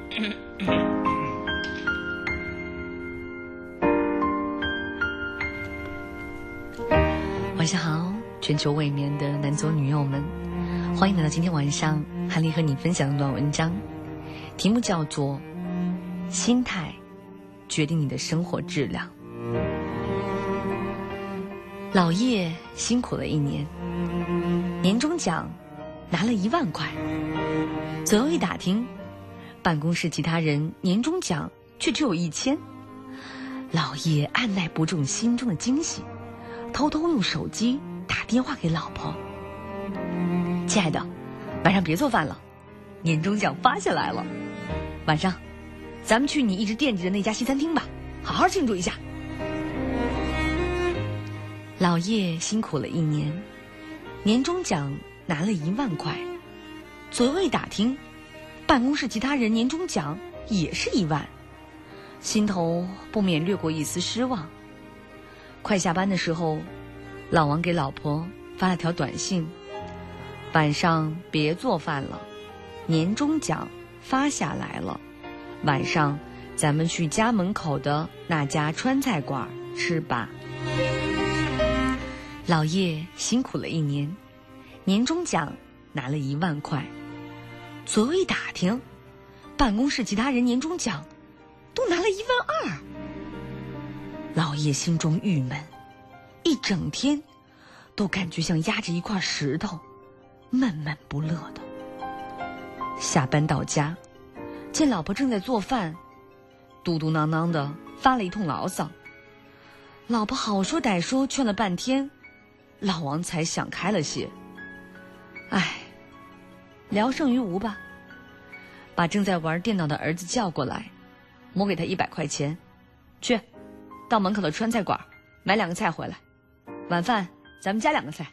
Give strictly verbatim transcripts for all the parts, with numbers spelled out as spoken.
晚上好，全球未眠的男左女右们，欢迎来到今天晚上韩丽和你分享的短文章，题目叫做《心态决定你的生活质量》。老叶辛苦了一年，年终奖拿了一万块，左右一打听，办公室其他人年终奖却只有一千。老叶按耐不住心中的惊喜，偷偷用手机打电话给老婆：“亲爱的，晚上别做饭了，年终奖发下来了，晚上咱们去你一直惦记的那家西餐厅吧，好好庆祝一下。”老叶辛苦了一年，年终奖拿了一万块，左右一打听，办公室其他人年终奖也是一万，心头不免掠过一丝失望。快下班的时候，老王给老婆发了条短信：“晚上别做饭了，年终奖发下来了，晚上咱们去家门口的那家川菜馆吃吧。”老叶辛苦了一年，年终奖拿了一万块，左右一打听，办公室其他人年终奖都拿了一万二。老叶心中郁闷，一整天都感觉像压着一块石头，闷闷不乐的。下班到家，见老婆正在做饭，嘟嘟囔囔的发了一通牢骚。老婆好说歹说劝了半天，老王才想开了些。唉，聊胜于无吧，把正在玩电脑的儿子叫过来，摸给他一百块钱，去到门口的川菜馆买两个菜回来，晚饭咱们加两个菜。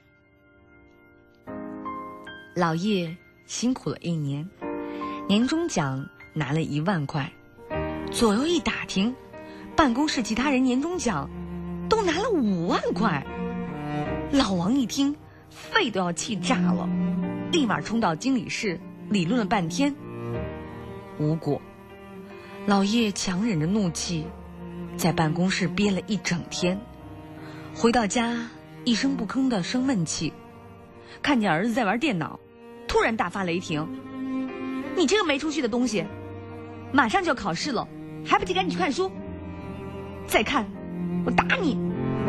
老叶辛苦了一年，年终奖拿了一万块，左右一打听，办公室其他人年终奖都拿了五万块。老王一听，肺都要气炸了，立马冲到经理室理论了半天，无果。老叶强忍着怒气，在办公室憋了一整天，回到家一声不吭的生闷气，看见儿子在玩电脑，突然大发雷霆：“你这个没出息的东西，马上就要考试了，还不及赶紧去看书，再看我打你！”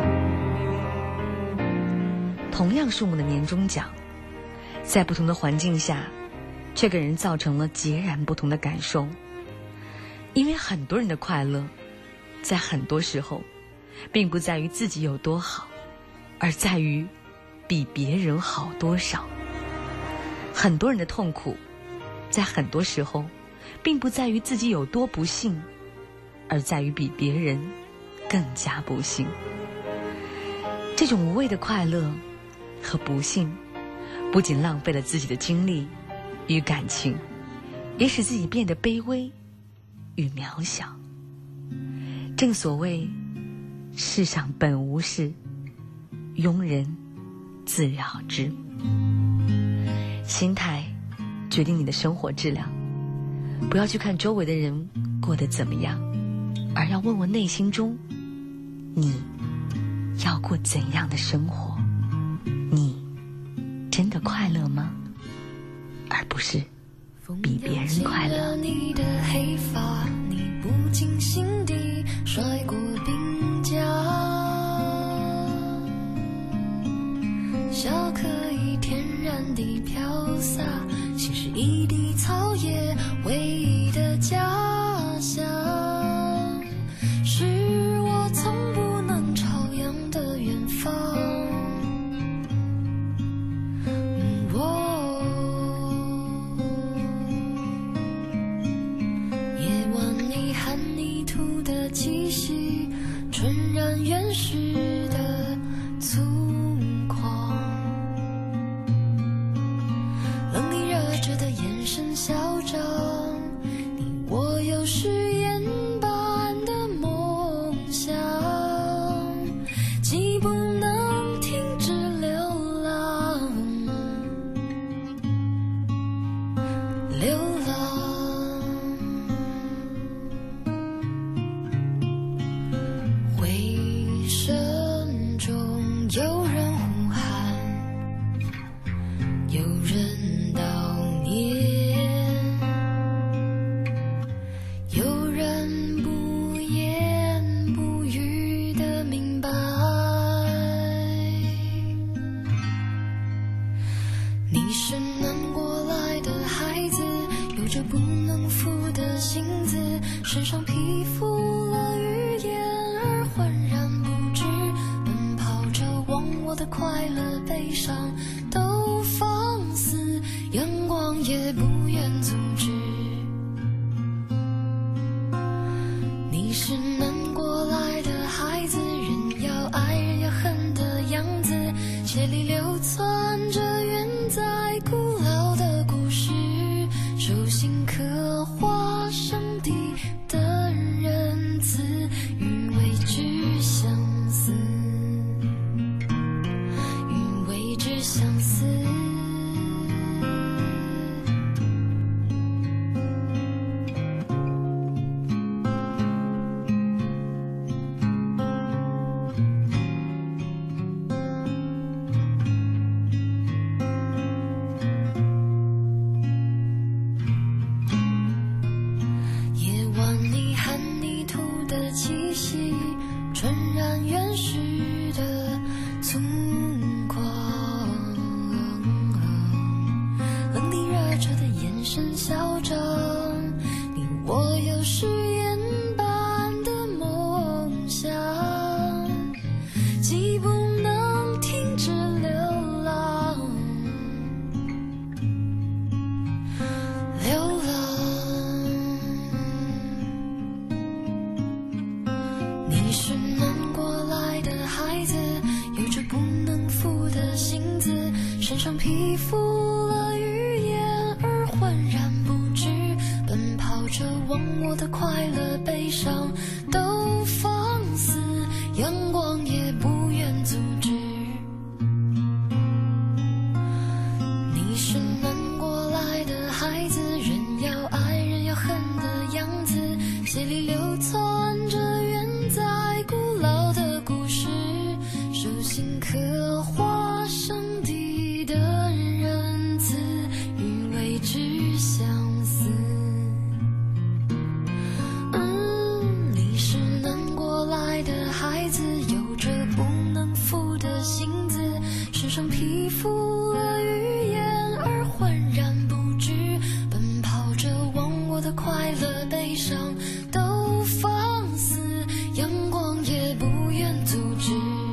同样数目的年终奖，在不同的环境下，却给人造成了截然不同的感受。因为很多人的快乐，在很多时候，并不在于自己有多好，而在于比别人好多少。很多人的痛苦，在很多时候，并不在于自己有多不幸，而在于比别人更加不幸。这种无谓的快乐和不幸，不仅浪费了自己的精力与感情，也使自己变得卑微与渺小。正所谓世上本无事，庸人自扰之。心态决定你的生活质量，不要去看周围的人过得怎么样，而要问问内心中，你要过怎样的生活？你真的快乐吗？而不是比别人快乐。 你的黑发，你不经心地甩过鬓角，笑可以天然地飘洒，心是一地草野唯一的家乡，是我从不能超越的远方。气息纯然原始的粗犷，冷里热着的眼神嚣张，你我有誓言般的梦想，既不能停止流浪，流浪。 着不能负的性子，身上披覆了语言而浑然不知，奔跑着忘我的快乐悲伤都放肆，阳光也不愿阻止。你是南国来的孩子，人要爱人要恨的样子，血里流窜着远在古老的故事，手心刻画上帝的仁慈，与未知相似，与未知相似。披覆了语言而浑然不知，奔跑着忘我的快乐悲伤都放肆，阳光也不愿阻止。你是南国来的孩子，人要爱人要恨的样子，血里流窜着远在古老的故事，手心刻画上帝的仁慈，与未知相似。嗯，你是南国来的孩子，有着不能负的性子，身上披覆了语言而浑然不知，奔跑着忘我的快乐悲伤都放肆，阳光也不愿阻止。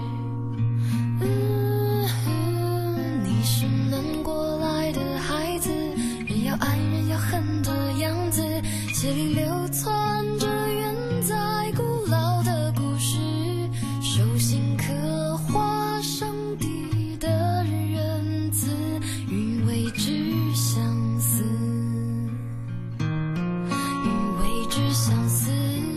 爱人要恨的样子，血里流窜着远在古老的故事，手心刻画上帝的仁慈，与未知相似，与未知相似，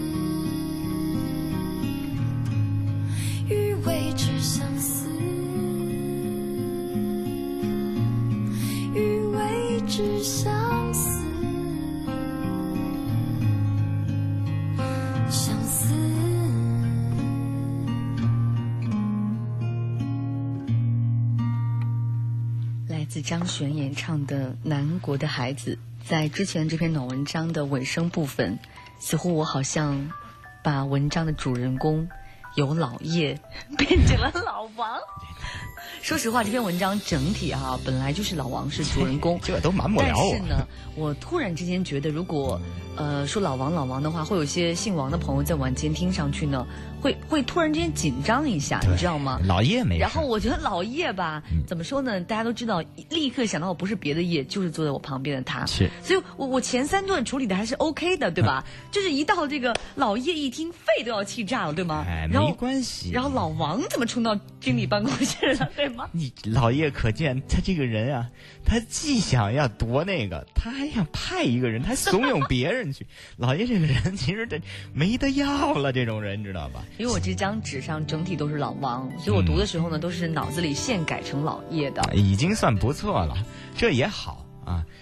与未知相似，与未知相似。 来自张悬演唱的《南国的孩子》，在之前这篇暖文章的尾声部分，似乎我好像把文章的主人公由老叶变成了老王。说实话，这篇文章整体啊，本来就是老王是主人公， 这都瞒不了我。 但是呢，我突然之间觉得，如果呃说老王老王的话，会有一些姓王的朋友在晚间听上去呢，会会突然之间紧张一下，你知道吗？ 老叶没事。 然后我觉得老叶吧，嗯、怎么说呢？大家都知道，立刻想到我不是别的叶，就是坐在我旁边的他。 是。 所以我我前三段处理的还是 OK 的，对吧？嗯、就是一到这个老叶一听，肺都要气炸了，对吗？ 哎，没关系。 然后老王怎么冲到经理办公室了，对吗？ 你老叶可见他这个人啊，他既想要夺那个，他还想派一个人，他怂恿别人去。老叶这个人其实这没得要了，这种人知道吧？ 因为我这张纸上整体都是老王，所以我读的时候呢，嗯、都是脑子里现改成老叶的， 已经算不错了，这也好啊。